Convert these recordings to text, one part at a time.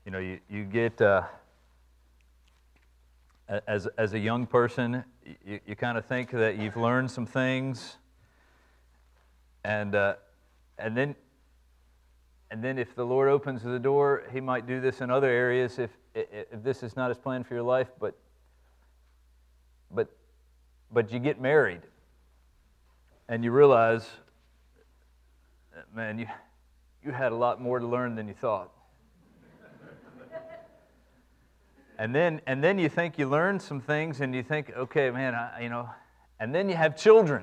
You get, as a young person, you kind of think that you've learned some things, and then if the Lord opens the door, He might do this in other areas if this is not His plan for your life, but you get married, and you realize, man, you had a lot more to learn than you thought. And then you think you learned some things, and you think, okay, man, and then you have children.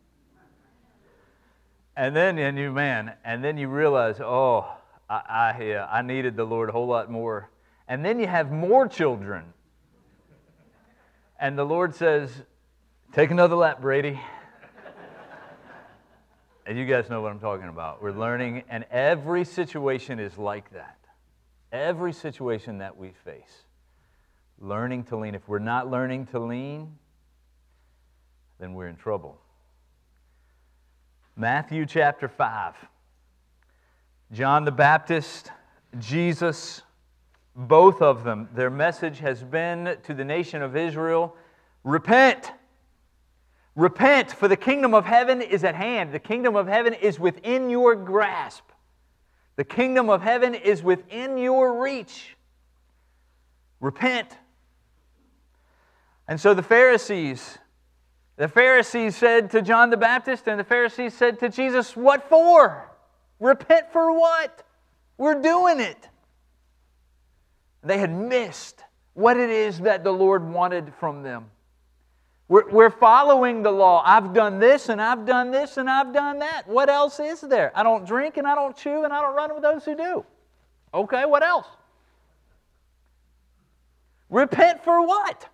And then you realize, oh, I needed the Lord a whole lot more. And then you have more children. And the Lord says, take another lap, Brady. And you guys know what I'm talking about. We're learning, and every situation is like that. Every situation that we face. Learning to lean. If we're not learning to lean, then we're in trouble. Matthew chapter 5. John the Baptist, Jesus, both of them, their message has been to the nation of Israel, repent. Repent, for the kingdom of heaven is at hand. The kingdom of heaven is within your grasp. The kingdom of heaven is within your reach. Repent. And so the Pharisees said to John the Baptist, and the Pharisees said to Jesus, what for? Repent for what? We're doing it. They had missed what it is that the Lord wanted from them. We're following the law. I've done this, and I've done this, and I've done that. What else is there? I don't drink, and I don't chew, and I don't run with those who do. Okay, what else? Repent for what?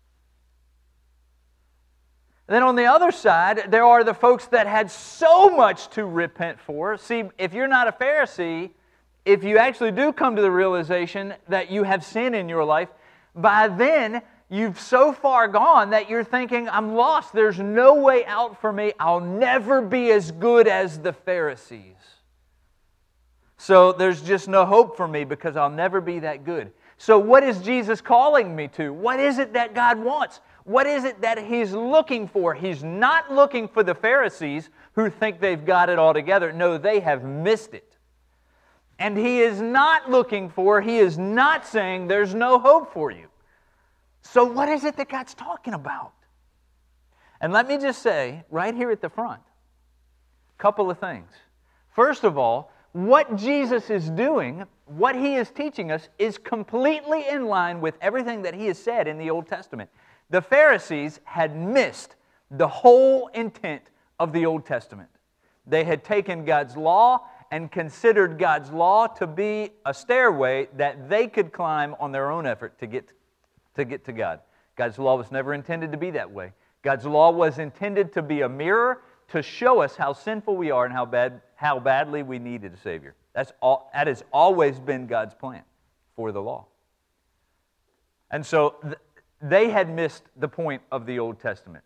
Then on the other side, there are the folks that had so much to repent for. See, if you're not a Pharisee, if you actually do come to the realization that you have sin in your life, by then you've so far gone that you're thinking, I'm lost. There's no way out for me. I'll never be as good as the Pharisees. So there's just no hope for me because I'll never be that good. So what is Jesus calling me to? What is it that God wants? What is it that He's looking for? He's not looking for the Pharisees who think they've got it all together. No, they have missed it. And He is not saying there's no hope for you. So what is it that God's talking about? And let me just say, right here at the front, a couple of things. First of all, what Jesus is doing, what He is teaching us, is completely in line with everything that He has said in the Old Testament. The Pharisees had missed the whole intent of the Old Testament. They had taken God's law and considered God's law to be a stairway that they could climb on their own effort to get to God. God's law was never intended to be that way. God's law was intended to be a mirror to show us how sinful we are and how badly we needed a Savior. That has always been God's plan for the law. And so they had missed the point of the Old Testament.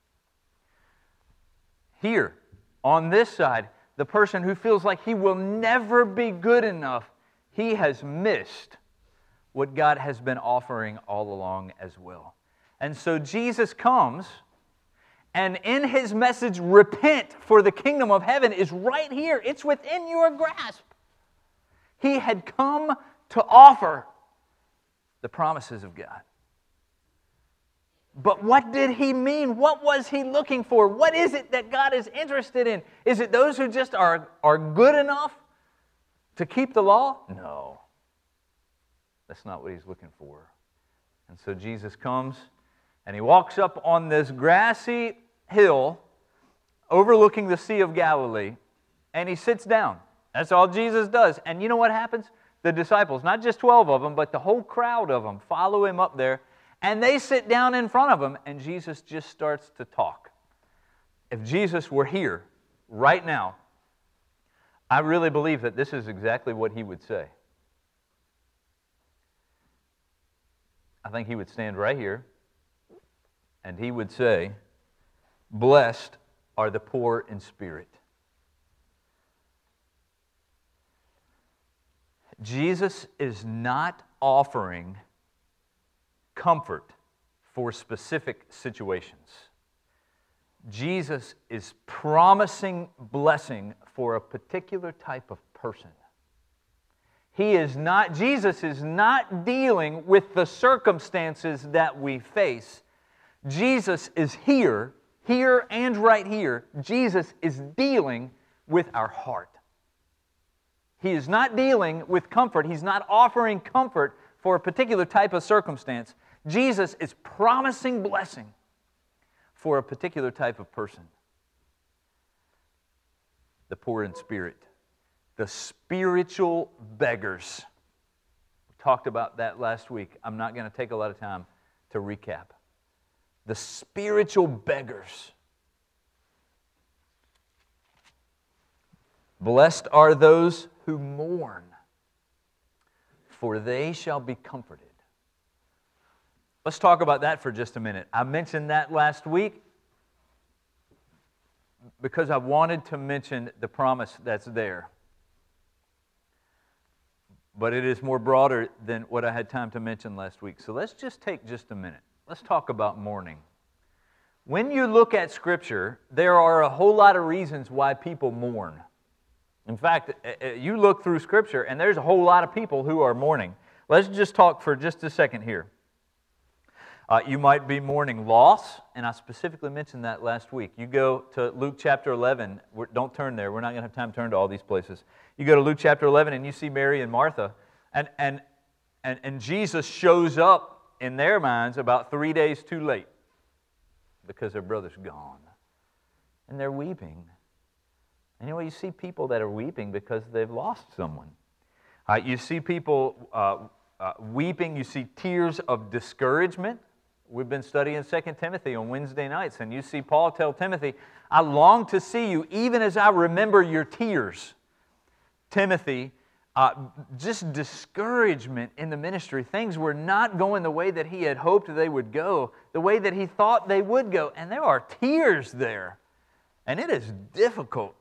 Here, on this side, the person who feels like he will never be good enough, he has missed what God has been offering all along as well. And so Jesus comes, and in His message, repent, for the kingdom of heaven is right here. It's within your grasp. He had come to offer the promises of God. But what did He mean? What was He looking for? What is it that God is interested in? Is it those who just are good enough to keep the law? No. That's not what He's looking for. And so Jesus comes, and He walks up on this grassy hill overlooking the Sea of Galilee, and He sits down. That's all Jesus does. And you know what happens? The disciples, not just 12 of them, but the whole crowd of them, follow Him up there. And they sit down in front of Him, and Jesus just starts to talk. If Jesus were here right now, I really believe that this is exactly what He would say. I think He would stand right here, and He would say, blessed are the poor in spirit. Jesus is not offering comfort for specific situations. Jesus is promising blessing for a particular type of person. Jesus is not dealing with the circumstances that we face. Jesus is here and right here. Jesus is dealing with our heart. He is not dealing with comfort. He's not offering comfort for a particular type of circumstance. Jesus is promising blessing for a particular type of person. The poor in spirit. The spiritual beggars. We talked about that last week. I'm not going to take a lot of time to recap. The spiritual beggars. Blessed are those who mourn, for they shall be comforted. Let's talk about that for just a minute. I mentioned that last week because I wanted to mention the promise that's there. But it is more broader than what I had time to mention last week. So let's just take just a minute. Let's talk about mourning. When you look at Scripture, there are a whole lot of reasons why people mourn. In fact, you look through Scripture and there's a whole lot of people who are mourning. Let's just talk for just a second here. You might be mourning loss, and I specifically mentioned that last week. You go to Luke chapter 11. Don't turn there. We're not going to have time to turn to all these places. You go to Luke chapter 11, and you see Mary and Martha, and Jesus shows up in their minds about 3 days too late because their brother's gone, and they're weeping. Anyway, you see people that are weeping because they've lost someone. You see people weeping. You see tears of discouragement. We've been studying 2 Timothy on Wednesday nights, and you see Paul tell Timothy, I long to see you even as I remember your tears. Timothy, just discouragement in the ministry. Things were not going the way that he had hoped they would go, the way that he thought they would go, and there are tears there, and it is difficult.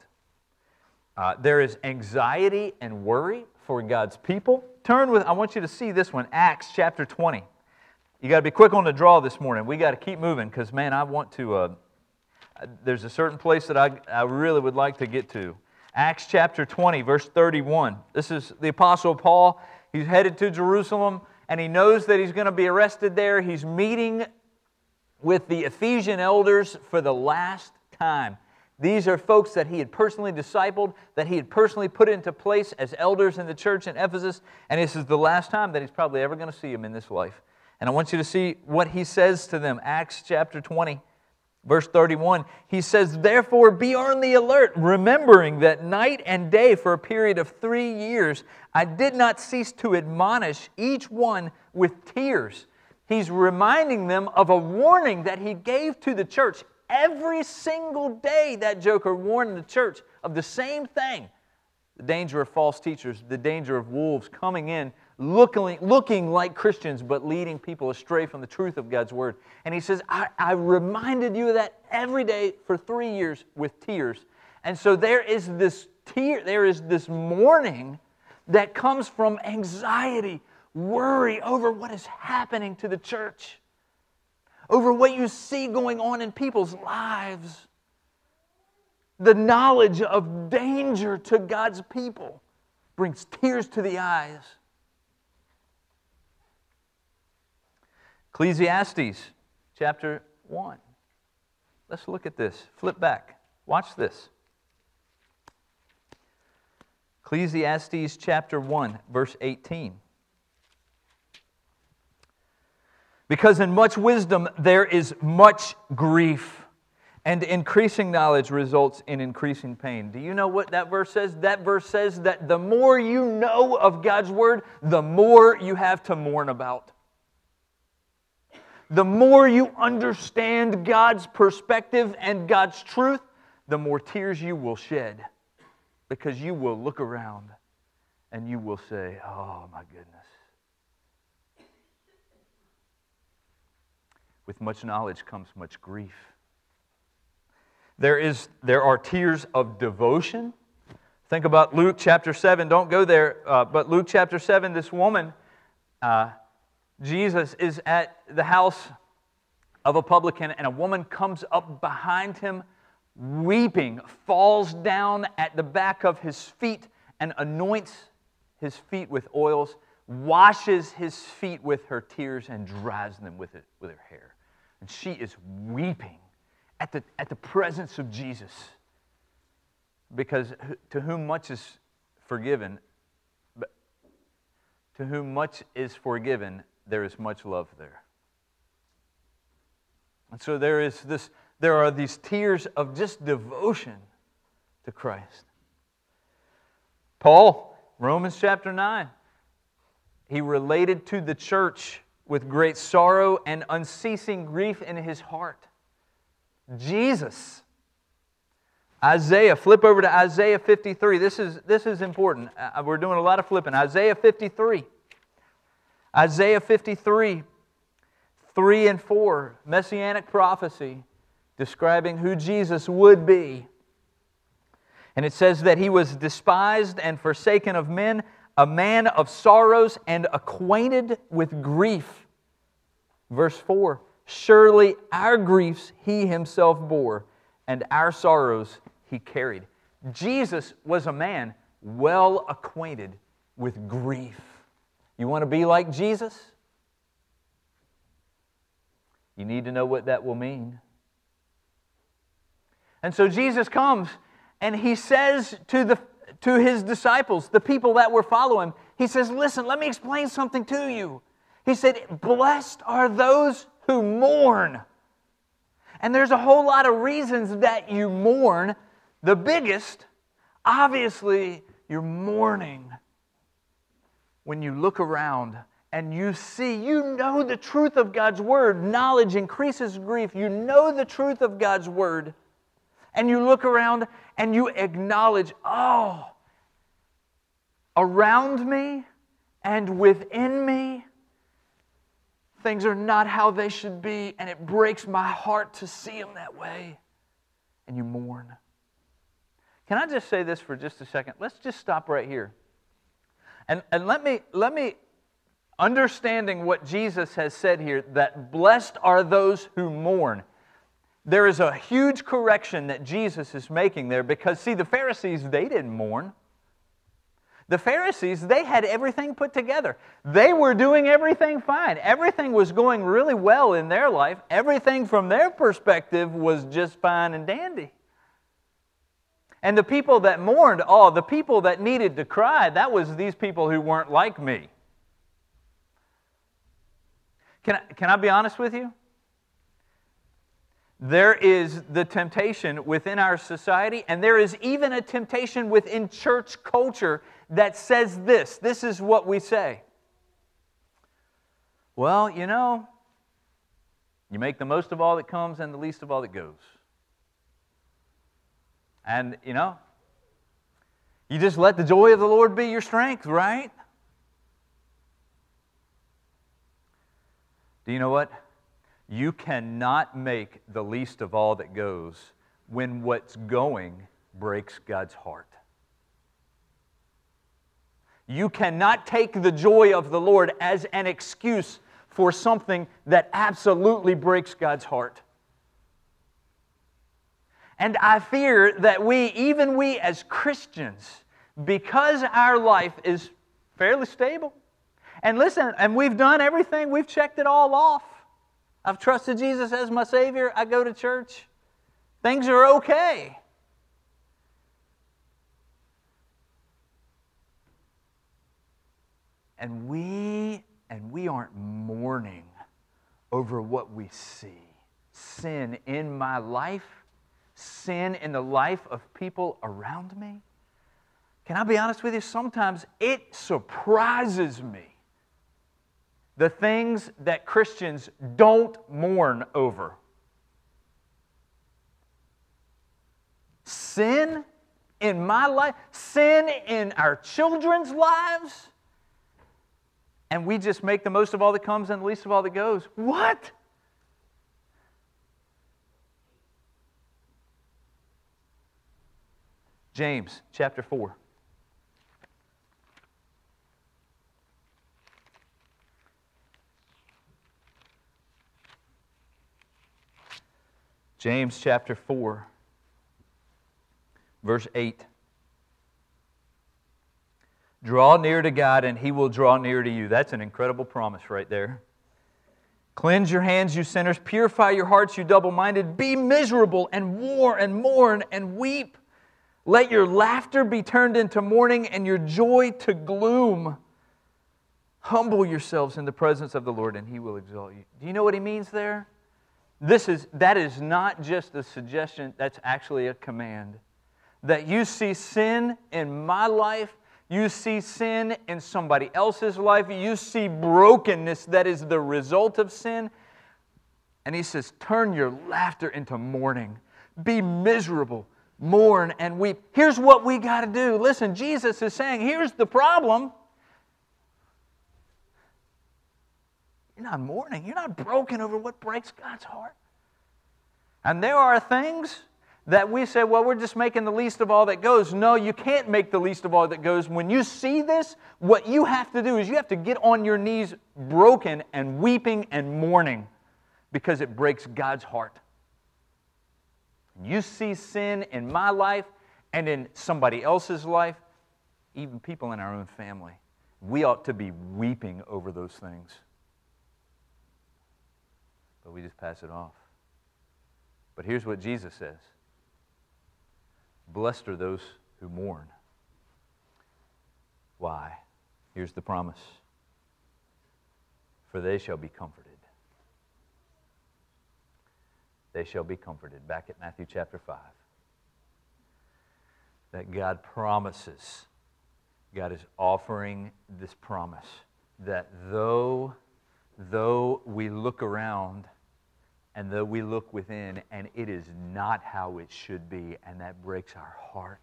There is anxiety and worry for God's people. I want you to see this one, Acts chapter 20. You got to be quick on the draw this morning. We got to keep moving because, man, I want to, there's a certain place that I really would like to get to. Acts chapter 20, verse 31. This is the Apostle Paul. He's headed to Jerusalem, and he knows that he's going to be arrested there. He's meeting with the Ephesian elders for the last time. These are folks that he had personally discipled, that he had personally put into place as elders in the church in Ephesus, and this is the last time that he's probably ever going to see them in this life. And I want you to see what he says to them. Acts chapter 20, verse 31. He says, therefore be on the alert, remembering that night and day for a period of 3 years, I did not cease to admonish each one with tears. He's reminding them of a warning that he gave to the church. Every single day that joker warned the church of the same thing. The danger of false teachers, the danger of wolves coming in, looking like Christians, but leading people astray from the truth of God's Word. And he says, I reminded you of that every day for 3 years with tears. And so there is this mourning that comes from anxiety, worry over what is happening to the church, over what you see going on in people's lives. The knowledge of danger to God's people brings tears to the eyes. Ecclesiastes chapter 1. Let's look at this. Flip back. Watch this. Ecclesiastes chapter 1, verse 18. Because in much wisdom there is much grief, and increasing knowledge results in increasing pain. Do you know what that verse says? That verse says that the more you know of God's Word, the more you have to mourn about. The more you understand God's perspective and God's truth, the more tears you will shed. Because you will look around and you will say, oh my goodness. With much knowledge comes much grief. There are tears of devotion. Think about Luke chapter 7. Don't go there. But Luke chapter 7, this woman, Jesus is at the house of a publican, and a woman comes up behind him, weeping, falls down at the back of his feet and anoints his feet with oils, washes his feet with her tears, and dries them with her hair. And she is weeping at the presence of Jesus, because to whom much is forgiven, to whom much is forgiven, there is much love there. And so there are these tears of just devotion to Christ. Paul, Romans chapter 9, he related to the church with great sorrow and unceasing grief in his heart. Jesus, Isaiah, flip over to Isaiah 53. This is important. We're doing a lot of flipping. Isaiah 53. Isaiah 53, 3 and 4, Messianic prophecy describing who Jesus would be. And it says that He was despised and forsaken of men, a man of sorrows and acquainted with grief. Verse 4, surely our griefs He Himself bore, and our sorrows He carried. Jesus was a man well acquainted with grief. You want to be like Jesus? You need to know what that will mean. And so Jesus comes and He says to His disciples, the people that were following Him, He says, listen, let me explain something to you. He said, blessed are those who mourn. And there's a whole lot of reasons that you mourn. The biggest, obviously, you're mourning when you look around and you see, you know the truth of God's Word. Knowledge increases grief. You know the truth of God's Word. And you look around and you acknowledge, oh, around me and within me, things are not how they should be, and it breaks my heart to see them that way. And you mourn. Can I just say this for just a second? Let's just stop right here. And let me understanding what Jesus has said here, that blessed are those who mourn. There is a huge correction that Jesus is making there, because, see, the Pharisees, they didn't mourn. The Pharisees, they had everything put together. They were doing everything fine. Everything was going really well in their life. Everything from their perspective was just fine and dandy. And the people that mourned, the people that needed to cry, that was these people who weren't like me. Can I be honest with you? There is the temptation within our society, and there is even a temptation within church culture that says this. This is what we say. Well, you know, you make the most of all that comes and the least of all that goes. And, you know, you just let the joy of the Lord be your strength, right? Do you know what? You cannot make the least of all that goes when what's going breaks God's heart. You cannot take the joy of the Lord as an excuse for something that absolutely breaks God's heart. And I fear that even we as Christians, because our life is fairly stable, and listen, and we've done everything, we've checked it all off. I've trusted Jesus as my Savior. I go to church. Things are okay. And we aren't mourning over what we see. Sin in my life, sin in the life of people around me. Can I be honest with you? Sometimes it surprises me, the things that Christians don't mourn over. Sin in my life, sin in our children's lives, and we just make the most of all that comes and the least of all that goes. What? James chapter 4. James chapter 4, verse 8. Draw near to God and He will draw near to you. That's an incredible promise right there. Cleanse your hands, you sinners. Purify your hearts, you double-minded. Be miserable and mourn and weep. Let your laughter be turned into mourning and your joy to gloom. Humble yourselves in the presence of the Lord and He will exalt you. Do you know what He means there? That is not just a suggestion, that's actually a command. That you see sin in my life, you see sin in somebody else's life, you see brokenness that is the result of sin. And He says, turn your laughter into mourning. Be miserable, mourn and weep. Here's what we got to do. Listen, Jesus is saying, here's the problem. You're not mourning. You're not broken over what breaks God's heart. And there are things that we say, well, we're just making the least of all that goes. No, you can't make the least of all that goes. When you see this, what you have to do is you have to get on your knees broken and weeping and mourning because it breaks God's heart. You see sin in my life and in somebody else's life, even people in our own family. We ought to be weeping over those things. But we just pass it off. But here's what Jesus says. Blessed are those who mourn. Why? Here's the promise. For they shall be comforted. They shall be comforted. Back at Matthew chapter 5. That God promises, God is offering this promise that though we look around and though we look within and it is not how it should be, and that breaks our heart,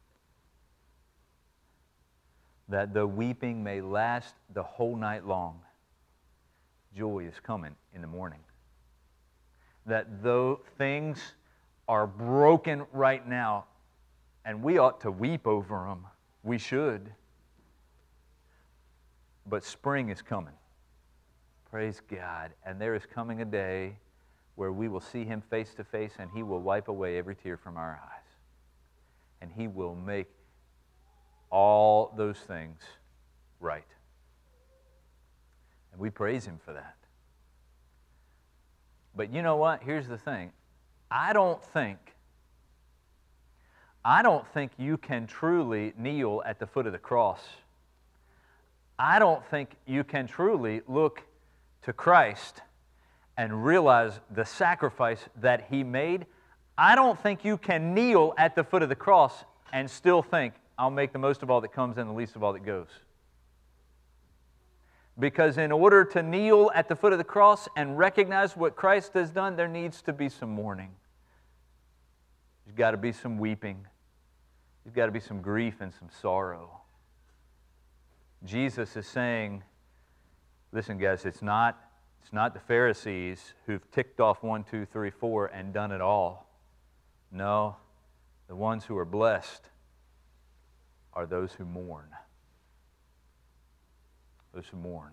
that the weeping may last the whole night long, joy is coming in the morning. That though things are broken right now, and we ought to weep over them, we should, but spring is coming. Praise God. And there is coming a day where we will see Him face to face and He will wipe away every tear from our eyes. And He will make all those things right. And we praise Him for that. But you know what? Here's the thing. I don't think you can truly kneel at the foot of the cross. I don't think you can truly look to Christ and realize the sacrifice that He made. I don't think you can kneel at the foot of the cross and still think, I'll make the most of all that comes and the least of all that goes. Because in order to kneel at the foot of the cross and recognize what Christ has done, there needs to be some mourning. There's got to be some weeping. There's got to be some grief and some sorrow. Jesus is saying, listen guys, it's not the Pharisees who've ticked off 1, 2, 3, 4 and done it all. No, the ones who are blessed are those who mourn. Those who mourn.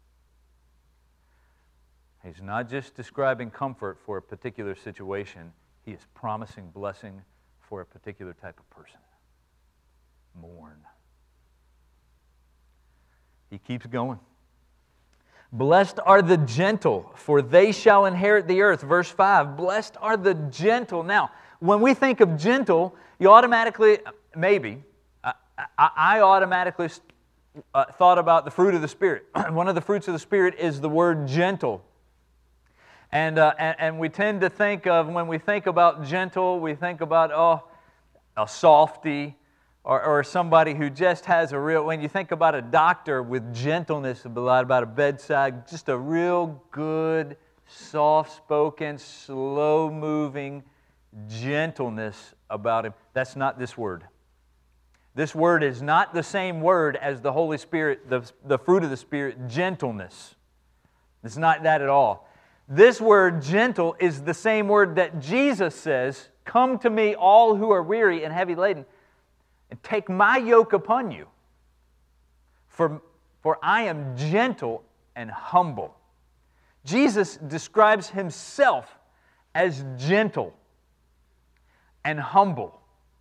He's not just describing comfort for a particular situation. He is promising blessing for a particular type of person. Mourn. He keeps going. Blessed are the gentle, for they shall inherit the earth. Verse 5, blessed are the gentle. Now, when we think of gentle, you automatically, maybe, I automatically thought about the fruit of the Spirit. One of the fruits of the Spirit is the word gentle. And we tend to think of, when we think about gentle, we think about, a softy, or somebody who just has a real, when you think about a doctor with gentleness, a lot about a bedside, just a real good, soft-spoken, slow-moving gentleness about him. That's not this word. This word is not the same word as the Holy Spirit, the fruit of the Spirit, gentleness. It's not that at all. This word, gentle, is the same word that Jesus says, come to me, all who are weary and heavy laden, and take my yoke upon you. For I am gentle and humble. Jesus describes Himself as gentle. and humble.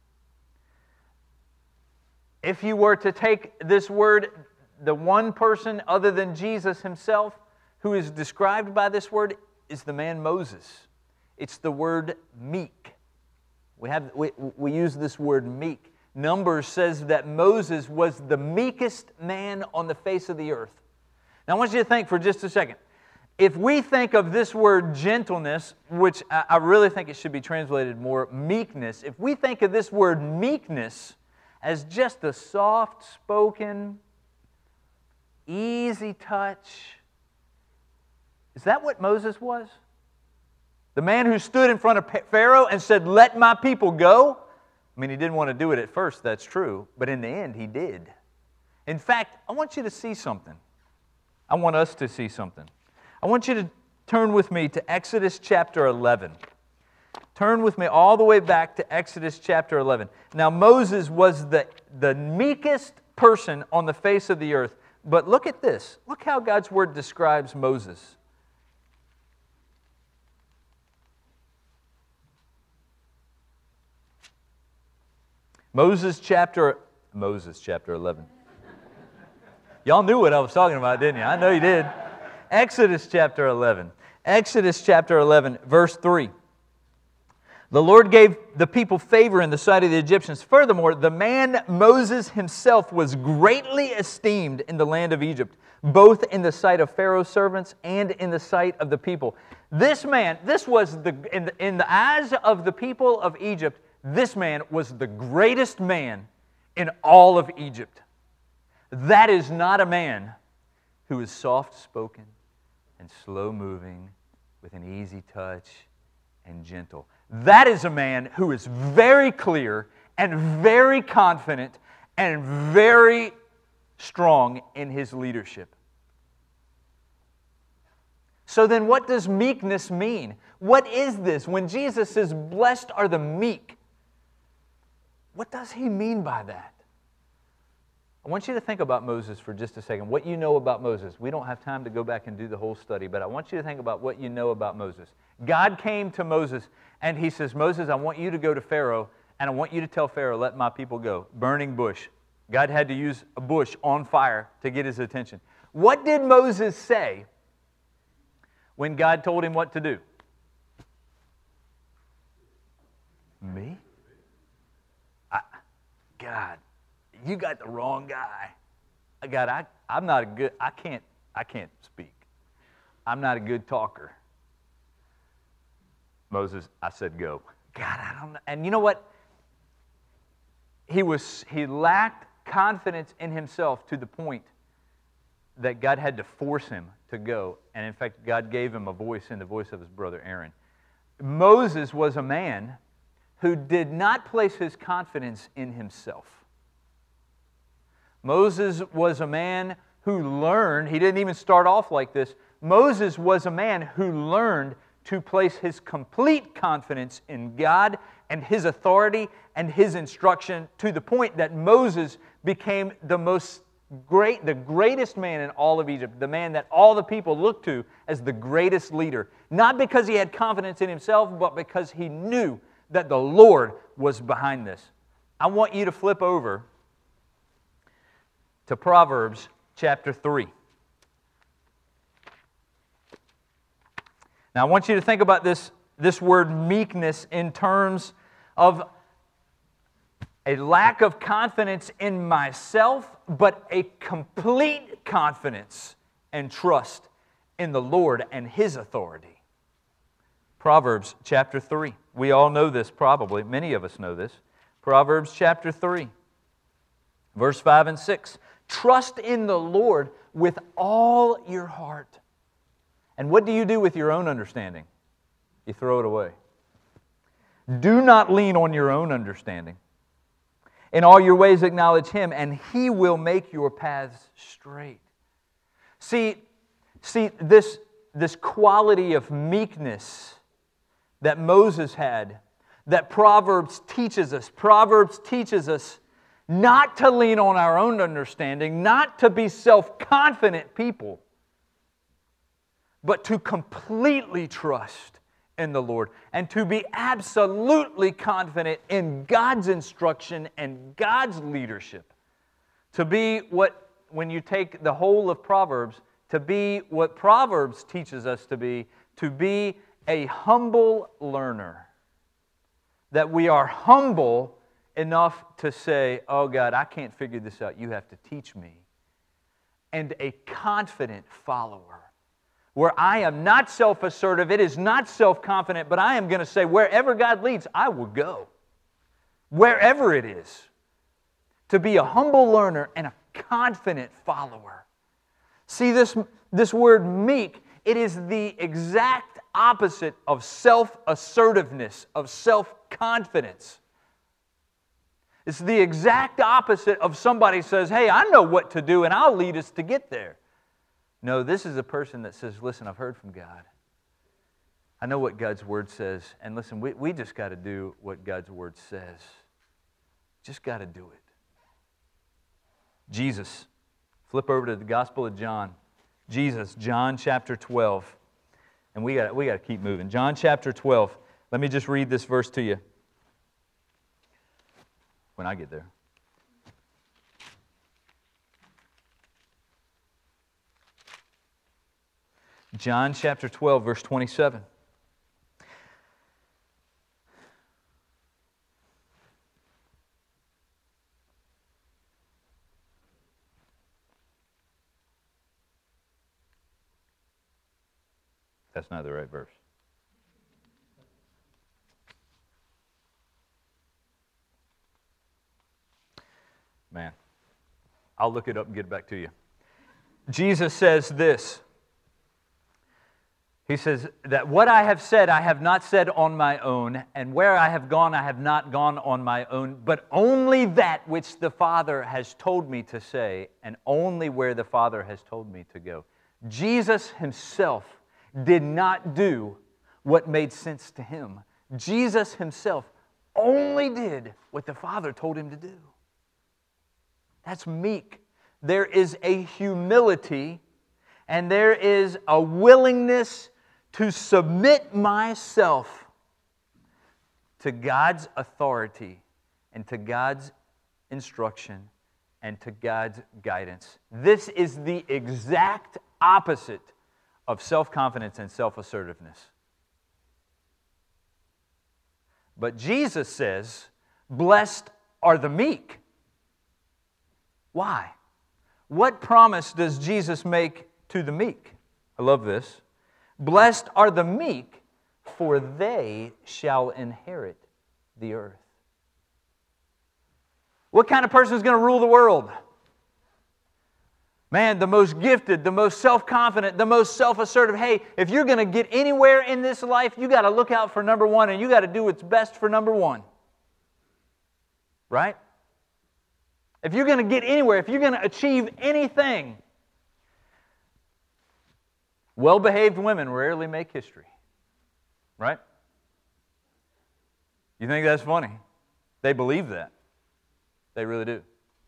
If you were to take this word, the one person other than Jesus himself who is described by this word is the man Moses. It's the word meek. We use this word meek. Numbers says that Moses was the meekest man on the face of the earth. Now I want you to think for just a second. If we think of this word gentleness, which I really think it should be translated more meekness, if we think of this word meekness as just a soft-spoken, easy touch, is that what Moses was? The man who stood in front of Pharaoh and said, "Let my people go"? I mean, he didn't want to do it at first, that's true, but in the end, he did. In fact, I want you to see something. I want us to see something. I want you to turn with me to Exodus chapter 11. Turn with me all the way back to Exodus chapter 11. Now, Moses was the meekest person on the face of the earth, but look at this. Look how God's Word describes Moses. Moses chapter 11. Y'all knew what I was talking about, didn't you? I know you did. Exodus chapter 11. Exodus chapter 11, verse 3. The Lord gave the people favor in the sight of the Egyptians. Furthermore, the man Moses himself was greatly esteemed in the land of Egypt, both in the sight of Pharaoh's servants and in the sight of the people. This man, this was in the eyes of the people of Egypt, this man was the greatest man in all of Egypt. That is not a man who is soft-spoken and slow-moving with an easy touch and gentle. That is a man who is very clear and very confident and very strong in his leadership. So then what does meekness mean? What is this? When Jesus says, "Blessed are the meek," what does He mean by that? I want you to think about Moses for just a second. What you know about Moses. We don't have time to go back and do the whole study, but I want you to think about what you know about Moses. God came to Moses and He says, "Moses, I want you to go to Pharaoh and I want you to tell Pharaoh, let my people go." Burning bush. God had to use a bush on fire to get his attention. What did Moses say when God told him what to do? Me? God, you got the wrong guy. God, I'm not a good, I can't speak. I'm not a good talker. Moses, I said go. God, I don't know. And you know what? He lacked confidence in himself to the point that God had to force him to go. And in fact, God gave him a voice in the voice of his brother Aaron. Moses was a man who did not place his confidence in himself. Moses was a man who learned, he didn't even start off like this. Moses was a man who learned to place his complete confidence in God and His authority and His instruction to the point that Moses became the greatest man in all of Egypt, the man that all the people looked to as the greatest leader. Not because he had confidence in himself, but because he knew that the Lord was behind this. I want you to flip over to Proverbs chapter 3. Now I want you to think about this word meekness in terms of a lack of confidence in myself, but a complete confidence and trust in the Lord and His authority. Proverbs chapter 3. We all know this probably. Many of us know this. Proverbs chapter 3, verse 5 and 6. Trust in the Lord with all your heart. And what do you do with your own understanding? You throw it away. Do not lean on your own understanding. In all your ways acknowledge Him, and He will make your paths straight. See this quality of meekness that Moses had, that Proverbs teaches us. Proverbs teaches us not to lean on our own understanding, not to be self-confident people, but to completely trust in the Lord and to be absolutely confident in God's instruction and God's leadership. To be what, when you take the whole of Proverbs, to be what Proverbs teaches us to be a humble learner. That we are humble enough to say, oh God, I can't figure this out. You have to teach me. And a confident follower, where I am not self-assertive, it is not self-confident, but I am going to say, wherever God leads, I will go. Wherever it is. To be a humble learner and a confident follower. See, this word meek, it is the exact opposite of self-assertiveness, of self-confidence. It's the exact opposite of somebody says, hey, I know what to do and I'll lead us to get there. No, this is a person that says, listen, I've heard from God. I know what God's Word says. And listen, we just got to do what God's Word says. Just got to do it. Jesus. Flip over to the Gospel of John. Jesus, John chapter 12. And we got to keep moving. John chapter 12. Let me just read this verse to you when I get there. John chapter 12, verse 27. That's not the right verse. Man, I'll look it up and get it back to you. Jesus says this. He says that what I have said, I have not said on my own, and where I have gone, I have not gone on my own, but only that which the Father has told me to say, and only where the Father has told me to go. Jesus Himself did not do what made sense to Him. Jesus Himself only did what the Father told Him to do. That's meek. There is a humility and there is a willingness to submit myself to God's authority and to God's instruction and to God's guidance. This is the exact opposite of self-confidence and self-assertiveness. But Jesus says, blessed are the meek. Why? What promise does Jesus make to the meek? I love this. Blessed are the meek, for they shall inherit the earth. What kind of person is going to rule the world? Man, the most gifted, the most self-confident, the most self-assertive. Hey, if you're going to get anywhere in this life, you got to look out for number one, and you got to do what's best for number one. Right? If you're going to get anywhere, if you're going to achieve anything, well-behaved women rarely make history. Right? You think that's funny? They believe that. They really do.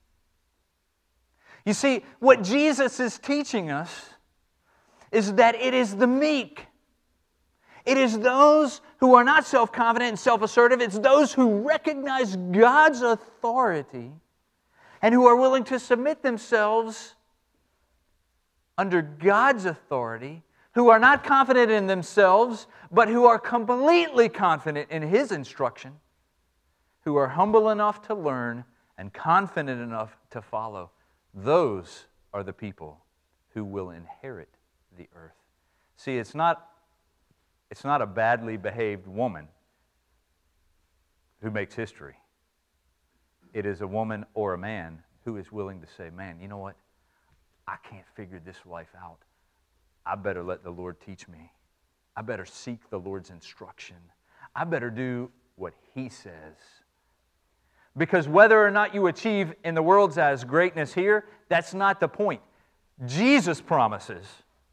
You see, what Jesus is teaching us is that it is the meek. It is those who are not self-confident and self-assertive. It's those who recognize God's authority and who are willing to submit themselves under God's authority, who are not confident in themselves, but who are completely confident in His instruction, who are humble enough to learn and confident enough to follow. Those are the people who will inherit the earth. See, it's not a badly behaved woman who makes history. It is a woman or a man who is willing to say, man, you know what? I can't figure this life out. I better let the Lord teach me. I better seek the Lord's instruction. I better do what He says. Because whether or not you achieve in the world's as greatness here, that's not the point. Jesus promises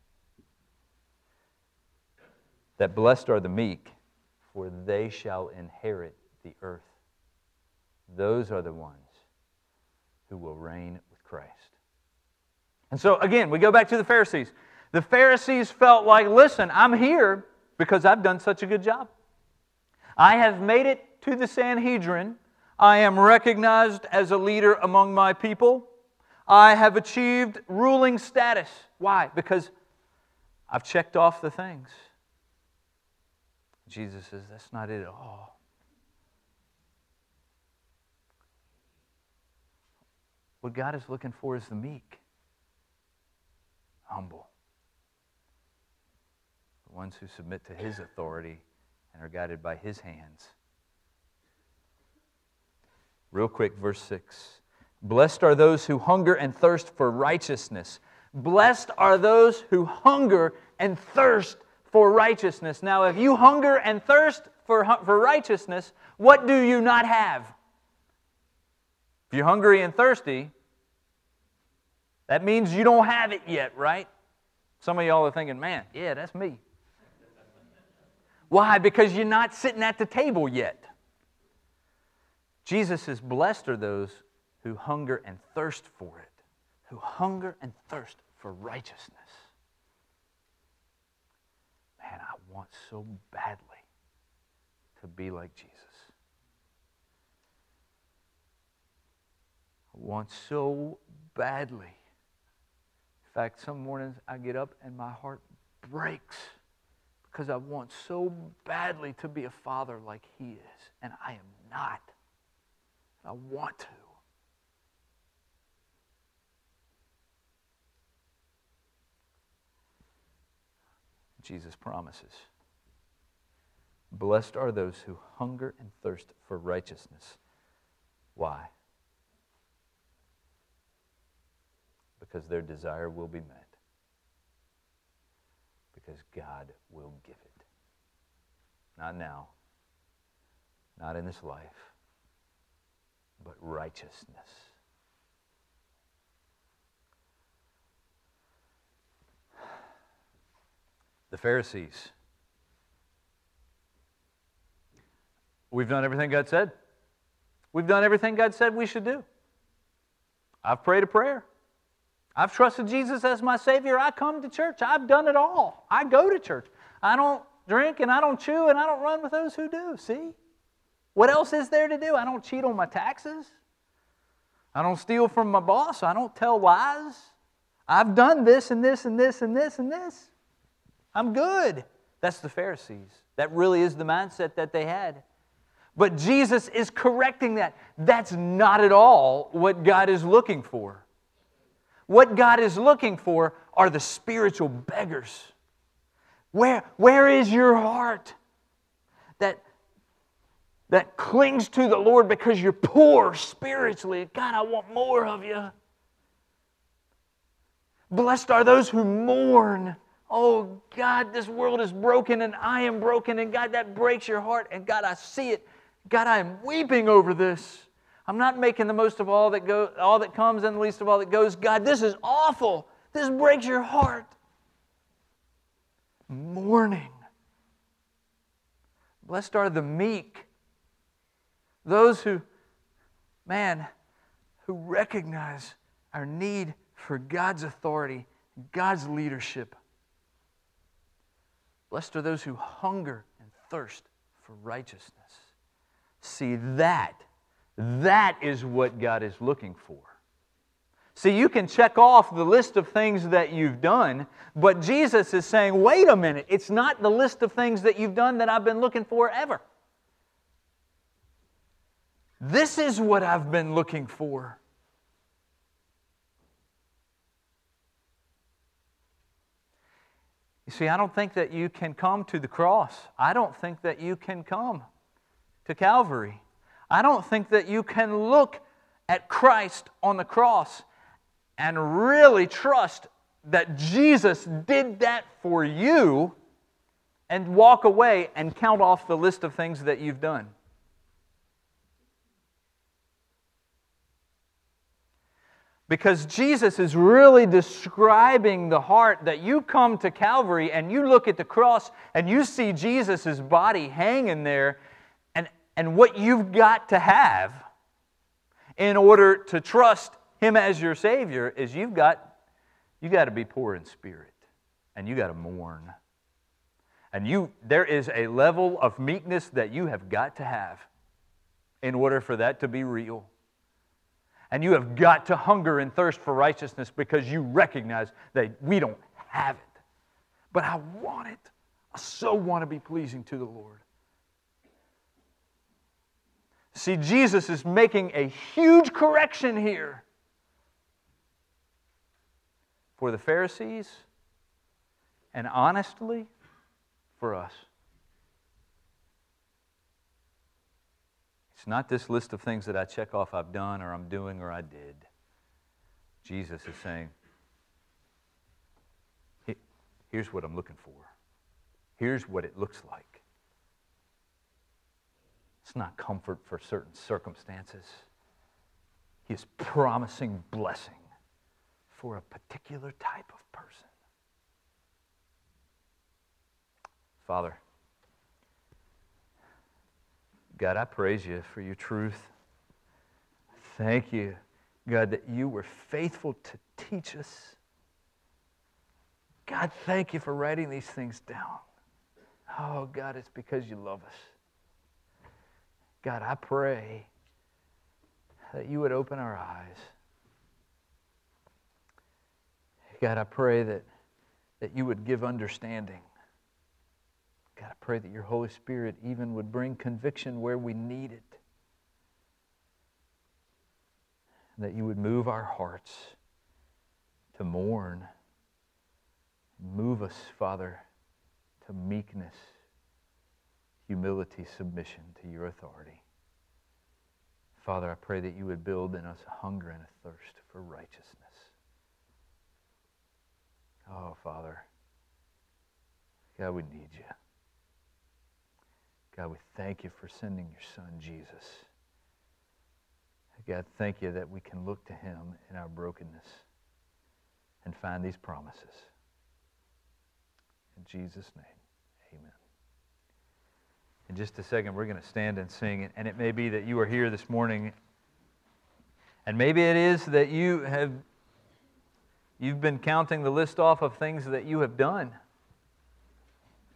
that blessed are the meek, for they shall inherit the earth. Those are the ones who will reign with Christ. And so again, we go back to the Pharisees. The Pharisees felt like, listen, I'm here because I've done such a good job. I have made it to the Sanhedrin. I am recognized as a leader among my people. I have achieved ruling status. Why? Because I've checked off the things. Jesus says, that's not it at all. What God is looking for is the meek, humble, the ones who submit to His authority and are guided by His hands. Real quick, verse 6. Blessed are those who hunger and thirst for righteousness. Blessed are those who hunger and thirst for righteousness. Now, if you hunger and thirst for righteousness, what do you not have? If you're hungry and thirsty, that means you don't have it yet, right? Some of y'all are thinking, man, yeah, that's me. Why? Because you're not sitting at the table yet. Jesus says, blessed are those who hunger and thirst for it, who hunger and thirst for righteousness. Man, I want so badly to be like Jesus. I want so badly. In fact, some mornings I get up and my heart breaks because I want so badly to be a father like He is, and I am not. I want to. Jesus promises, blessed are those who hunger and thirst for righteousness. Why? Because their desire will be met. Because God will give it. Not now, not in this life, but righteousness. The Pharisees. We've done everything God said. We've done everything God said we should do. I've prayed a prayer. I've trusted Jesus as my Savior. I come to church. I've done it all. I go to church. I don't drink and I don't chew and I don't run with those who do. See? What else is there to do? I don't cheat on my taxes. I don't steal from my boss. I don't tell lies. I've done this and this and this and this and this. I'm good. That's the Pharisees. That really is the mindset that they had. But Jesus is correcting that. That's not at all what God is looking for. What God is looking for are the spiritual beggars. Where is your heart that clings to the Lord because you're poor spiritually? God, I want more of you. Blessed are those who mourn. Oh, God, this world is broken and I am broken. And God, that breaks your heart. And God, I see it. God, I am weeping over this. I'm not making the most of all that comes and the least of all that goes. God, this is awful. This breaks your heart. Mourning. Blessed are the meek. Those who recognize our need for God's authority, God's leadership. Blessed are those who hunger and thirst for righteousness. See, that is what God is looking for. See, you can check off the list of things that you've done, but Jesus is saying, wait a minute, it's not the list of things that you've done that I've been looking for ever. This is what I've been looking for. You see, I don't think that you can come to the cross. I don't think that you can come to Calvary. I don't think that you can look at Christ on the cross and really trust that Jesus did that for you and walk away and count off the list of things that you've done. Because Jesus is really describing the heart that you come to Calvary and you look at the cross and you see Jesus' body hanging there, and what you've got to have in order to trust Him as your Savior is you got to be poor in spirit and you got to mourn. And there is a level of meekness that you have got to have in order for that to be real. And you have got to hunger and thirst for righteousness because you recognize that we don't have it. But I want it. I so want to be pleasing to the Lord. See, Jesus is making a huge correction here for the Pharisees and honestly for us. It's not this list of things that I check off I've done or I'm doing or I did. Jesus is saying, here's what I'm looking for. Here's what it looks like. It's not comfort for certain circumstances. He is promising blessing for a particular type of person. Father, God, I praise you for your truth. Thank you, God, that you were faithful to teach us. God, thank you for writing these things down. Oh, God, it's because you love us. God, I pray that you would open our eyes. God, I pray that you would give understanding. God, I pray that your Holy Spirit even would bring conviction where we need it. That you would move our hearts to mourn. Move us, Father, to meekness, humility, submission to your authority. Father, I pray that you would build in us a hunger and a thirst for righteousness. Oh, Father, God, we need you. God, we thank you for sending your Son, Jesus. God, thank you that we can look to him in our brokenness and find these promises. In Jesus' name, amen. In just a second, we're going to stand and sing. And it may be that you are here this morning, and maybe it is that you've been counting the list off of things that you have done.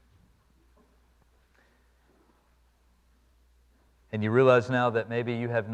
And you realize now that maybe you have